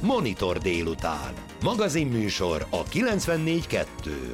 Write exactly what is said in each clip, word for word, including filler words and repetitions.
Monitor délután. Magazinműsor a kilencvennégy kettőn.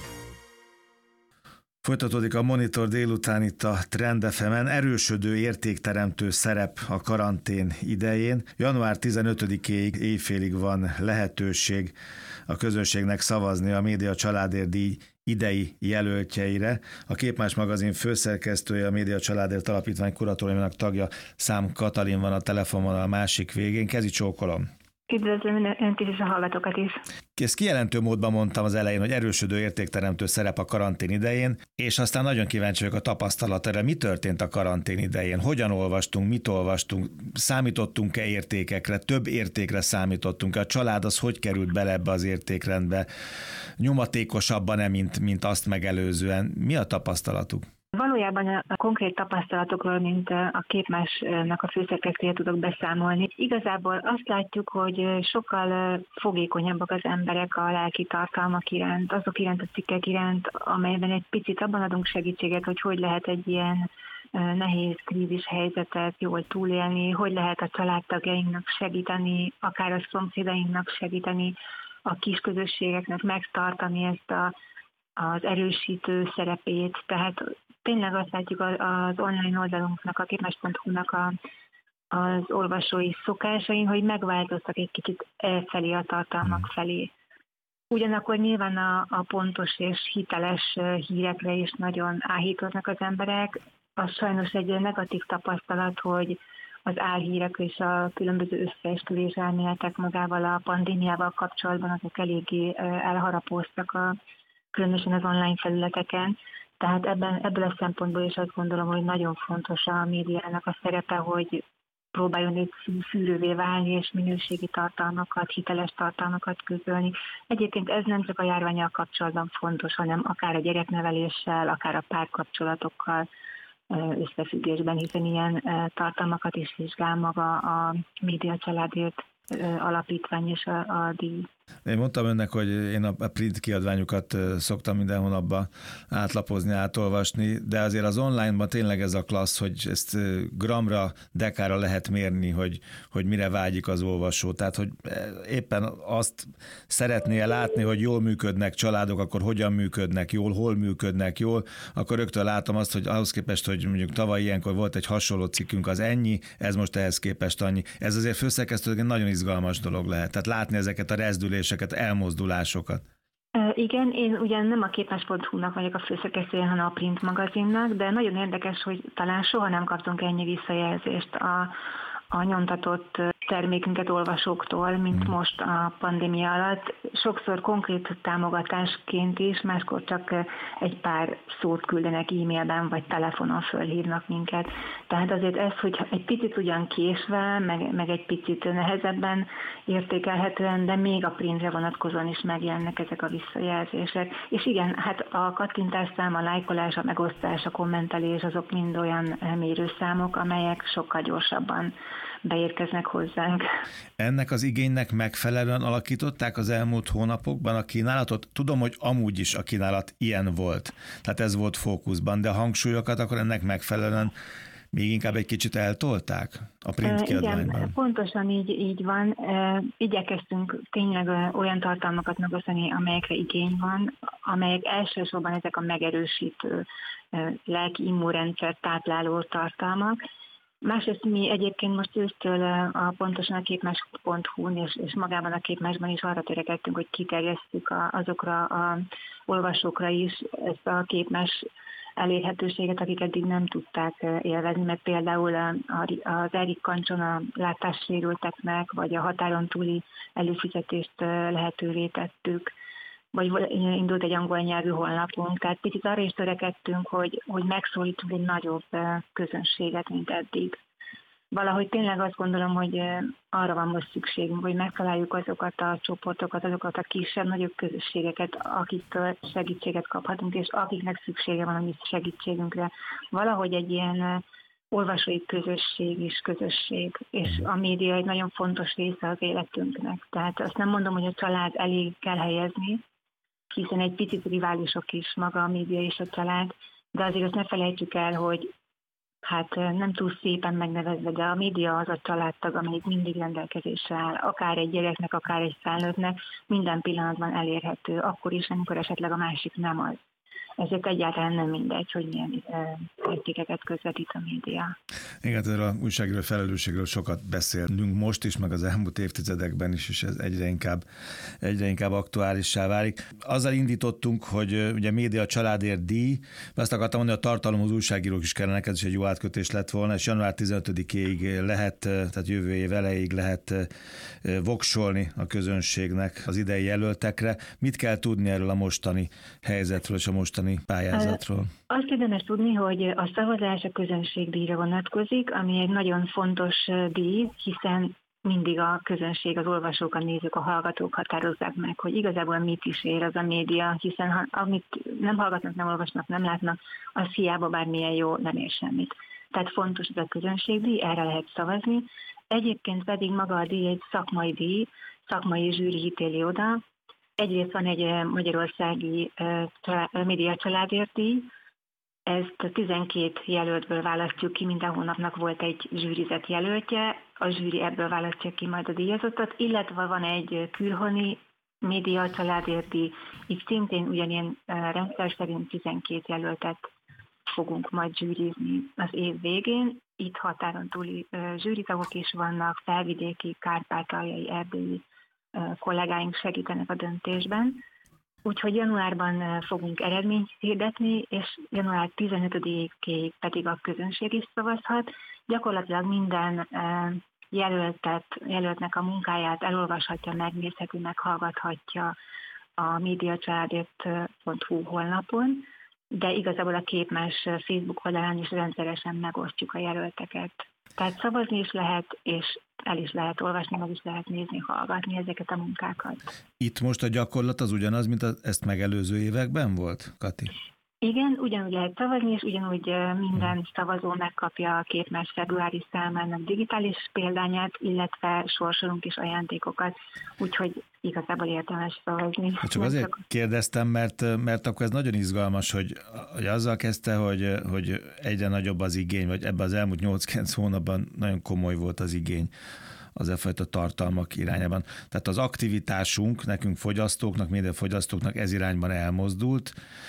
Folytatódik a Monitor délután itt a Trend ef emen. Erősödő értékteremtő szerep a karantén idején. január tizenötödikéig éjfélig van lehetőség a közönségnek szavazni a Média Családért díj idei jelöltjeire. A Képmás magazin főszerkesztője, a Média Családért Alapítvány kuratóriumának tagja Szám Katalin van a telefonvonal a másik végén. Kezi csókolom! Üdvözlöm Önt is, és a hallgatókat is. Ezt kijelentő módban mondtam az elején, hogy erősödő értékteremtő szerep a karantén idején, és aztán nagyon kíváncsi vagyok a tapasztalatára. Mi történt a karantén idején? Hogyan olvastunk, mit olvastunk? Számítottunk-e értékekre? Több értékre számítottunk-e? A család az hogy került bele ebbe az értékrendbe? Nyomatékosabban-e, mint, mint azt megelőzően? Mi a tapasztalatuk? Valójában a konkrét tapasztalatokról, mint a Képmásnak a főszerkesztője tudok beszámolni. Igazából azt látjuk, hogy sokkal fogékonyabbak az emberek a lelki tartalmak iránt, azok iránt a cikkek iránt, amelyben egy picit abban adunk segítséget, hogy hogy lehet egy ilyen nehéz krízis helyzetet jól túlélni, hogy lehet a családtagjainknak segíteni, akár a szomszédainknak segíteni, a kisközösségeknek megtartani ezt a, az erősítő szerepét. Tehát tényleg azt látjuk az online oldalunknak, a képmás pont hu-nak a, az olvasói szokásain, hogy megváltoztak egy kicsit elfelé a tartalmak felé. Ugyanakkor nyilván a, a pontos és hiteles hírekre is nagyon áhítoznak az emberek. Az sajnos egy negatív tapasztalat, hogy az álhírek és a különböző összeesküvés elméletek magával a pandémiával kapcsolatban azok eléggé elharapóztak, a, különösen az online felületeken. Tehát ebben, ebből a szempontból is azt gondolom, hogy nagyon fontos a médiának a szerepe, hogy próbáljon egy szűrővé válni, és minőségi tartalmakat, hiteles tartalmakat közölni. Egyébként ez nem csak a járvánnyal kapcsolatban fontos, hanem akár a gyerekneveléssel, akár a párkapcsolatokkal összefüggésben, hiszen ilyen tartalmakat is vizsgál maga a Média Családért Alapítvány és a, a díj. Én mondtam önnek, hogy én a print kiadványokat szoktam minden hónapban átlapozni, átolvasni, de azért az online-ban tényleg ez a klassz, hogy ezt gramra, dekára lehet mérni, hogy, hogy mire vágyik az olvasó. Tehát, hogy éppen azt szeretné látni, hogy jól működnek családok, akkor hogyan működnek jól, hol működnek jól, akkor rögtön látom azt, hogy ahhoz képest, hogy mondjuk tavaly ilyenkor volt egy hasonló cikkünk, az ennyi, ez most ehhez képest annyi. Ez azért főszerkesztőként nagyon izgalmas dolog lehet. Tehát látni ezeket a rezdüléseket, elmozdulásokat. Igen, én ugyan nem a képmás pont hu-nak vagyok a főszerkesztője, hanem a Print magazinnak, de nagyon érdekes, hogy talán soha nem kaptunk ennyi visszajelzést a, a nyomtatott termékünket olvasóktól, mint hmm. most a pandémia alatt. Sokszor konkrét támogatásként is, máskor csak egy pár szót küldenek e-mailben, vagy telefonon fölhívnak minket. Tehát azért ez, hogy egy picit ugyan késve, meg, meg egy picit nehezebben értékelhetően, de még a printre vonatkozóan is megjelennek ezek a visszajelzések. És igen, hát a kattintásszám, a lájkolás, a megosztás, a kommentelés, azok mind olyan mérőszámok, amelyek sokkal gyorsabban beérkeznek hozzánk. Ennek az igénynek megfelelően alakították az elmúlt hónapokban a kínálatot? Tudom, hogy amúgy is a kínálat ilyen volt, tehát ez volt fókuszban, de a hangsúlyokat akkor ennek megfelelően még inkább egy kicsit eltolták a print kiadványban? Igen, pontosan így, így van. Igyekeztünk tényleg olyan tartalmakat megosztani, amelyekre igény van, amelyek elsősorban ezek a megerősítő, lelki immunrendszer tápláló tartalmak. Másrészt mi egyébként most ősztől a pontosan a képmás pont hu-n és, és magában a Képmásban is arra törekedtünk, hogy kiterjesztjük a, azokra a olvasókra is ezt a képmás elérhetőséget, akik eddig nem tudták élvezni, mert például az Erik Kancson a látássérülteknek, vagy a határon túli előfizetést lehetővé tettük, vagy indult egy angol nyelvű honlapunk, tehát picit arra is törekedtünk, hogy, hogy megszólítsunk egy nagyobb közönséget, mint eddig. Valahogy tényleg azt gondolom, hogy arra van most szükségünk, hogy megtaláljuk azokat a csoportokat, azokat a kisebb, nagyobb közösségeket, akiktől segítséget kaphatunk, és akiknek szüksége van a mi segítségünkre. Valahogy egy ilyen olvasói közösség is közösség, és a média egy nagyon fontos része az életünknek. Tehát azt nem mondom, hogy a család elég kell helyezni, hiszen egy picit riválisok is maga a média és a család, de azért azt ne felejtsük el, hogy hát nem túl szépen megnevezve, de a média az a családtag, amelyik mindig rendelkezésre áll, akár egy gyereknek, akár egy felnőttnek, minden pillanatban elérhető, akkor is, amikor esetleg a másik nem az. Ezért egyáltalán nem mindegy, hogy milyen értékeket közvetít a média. Igen, erről a újságíró felelősségről sokat beszélünk most is, meg az elmúlt évtizedekben is, és ez egyre inkább, egyre inkább aktuálissá válik. Azzal indítottunk, hogy ugye média családért díj, azt akartam mondani, a tartalomhoz újságírók is kellenek, ez is egy jó átkötés lett volna, és január tizenötödikéig lehet, tehát jövő év elejéig lehet voksolni a közönségnek az idei jelöltekre. Mit kell tudni erről a mostani helyzetről és a mostani pályázatról? Azt érdemes tudni, hogy a szavazás a közönségdíjra vonatkozik, ami egy nagyon fontos díj, hiszen mindig a közönség, az olvasók, a nézők, a hallgatók határozzák meg, hogy igazából mit is ér az a média, hiszen ha, amit nem hallgatnak, nem olvasnak, nem látnak, az hiába bármilyen jó, nem ér semmit. Tehát fontos ez a közönségdíj, erre lehet szavazni. Egyébként pedig maga a díj egy szakmai díj, szakmai zsűri ítéli oda. Egyrészt van egy magyarországi média családért díj, ezt tizenkét jelöltből választjuk ki, minden hónapnak volt egy zsűrizett jelöltje, a zsűri ebből választja ki majd a díjazottat, illetve van egy külhoni média családért díj, itt szintén ugyanilyen rendszer szerint tizenkét jelöltet fogunk majd zsűrizni az év végén. Itt határon túli zsűritagok is vannak, felvidéki, kárpátaljai, erdélyi kollégáink segítenek a döntésben. Úgyhogy januárban fogunk eredményt hirdetni, és január tizenötödikéig pedig a közönség is szavazhat. Gyakorlatilag minden jelöltet, jelöltnek a munkáját elolvashatja, megnézheti, meghallgathatja a médiacsaládért pont hu honlapon, de igazából a Képmás Facebook oldalán is rendszeresen megosztjuk a jelölteket. Tehát szavazni is lehet, és el is lehet olvasni, meg is lehet nézni, hallgatni ezeket a munkákat. Itt most a gyakorlat az ugyanaz, mint az ezt megelőző években volt, Kati? Igen, ugyanúgy lehet szavazni, és ugyanúgy minden szavazó megkapja a Képmás februári számának digitális példányát, illetve sorsolunk is ajándékokat, úgyhogy igazából érdemes szavazni. Csak azért csak... kérdeztem, mert, mert akkor ez nagyon izgalmas, hogy, hogy azzal kezdte, hogy, hogy egyre nagyobb az igény, vagy ebben az elmúlt nyolc-kilenc hónapban nagyon komoly volt az igény az e fajta tartalmak irányában. Tehát az aktivitásunk, nekünk fogyasztóknak, médiafogyasztóknak ez irányban elmozdult,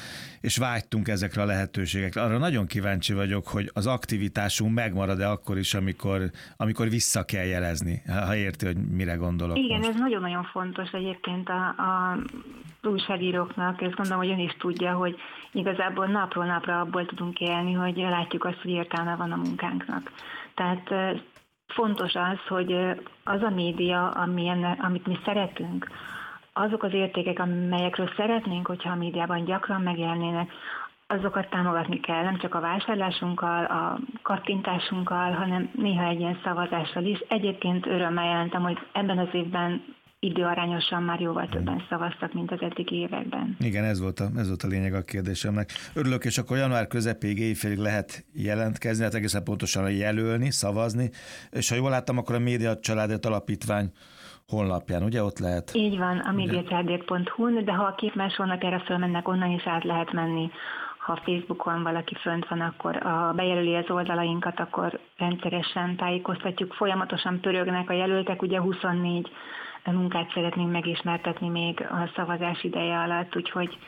és vágytunk ezekre a lehetőségekre. Arra nagyon kíváncsi vagyok, hogy az aktivitásunk megmarad-e akkor is, amikor, amikor vissza kell jelezni, ha érti, hogy mire gondolok. Igen, most. Ez nagyon-nagyon fontos egyébként a, a újságíróknak, ezt gondolom, hogy ön is tudja, hogy igazából napról napra abból tudunk élni, hogy látjuk azt, hogy értelme van a munkánknak. Tehát fontos az, hogy az a média, amilyen, amit mi szeretünk, azok az értékek, amelyekről szeretnénk, hogyha a médiában gyakran megjelennének, azokat támogatni kell, nem csak a vásárlásunkkal, a kattintásunkkal, hanem néha egy ilyen szavazással is. Egyébként örömmel jelentem, hogy ebben az évben időarányosan már jóval többen szavaztak, mint az eddigi években. Igen, ez volt a, ez volt a lényeg a kérdésemnek. Örülök, és akkor január közepéig éjfélig lehet jelentkezni, hát egészen pontosan jelölni, szavazni, és ha jól láttam, akkor a Média Családért Alapítvány honlapján, ugye ott lehet? Így van, a médiacsaládért pont hu, de ha a Képmás honlapjára fölmennek, onnan is át lehet menni. Ha Facebookon valaki fönt van, akkor a bejelöli az oldalainkat, akkor rendszeresen tájékoztatjuk, folyamatosan pörögnek a jelöltek, ugye huszonnégy munkát szeretnénk megismertetni még a szavazás ideje alatt, úgyhogy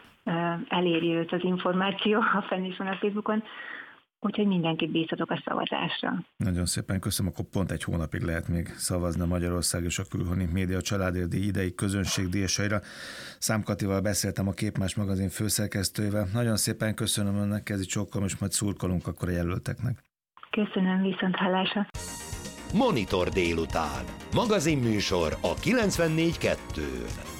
eléri őt az információ, ha fenn is van a Facebookon. Úgyhogy mindenkit bíztatok a szavazásra. Nagyon szépen köszönöm, akkor pont egy hónapig lehet még szavazni a Magyarország és a külhoni Média Családért díj idei közönségdíjasaira. Szám Katival beszéltem, a Képmás magazin főszerkesztőjével. Nagyon szépen köszönöm önnek, kezi csókolom, és majd szurkolunk akkor a jelölteknek. Köszönöm, viszont hallásra. Monitor délután. Magazinműsor a kilencvennégy kettőn.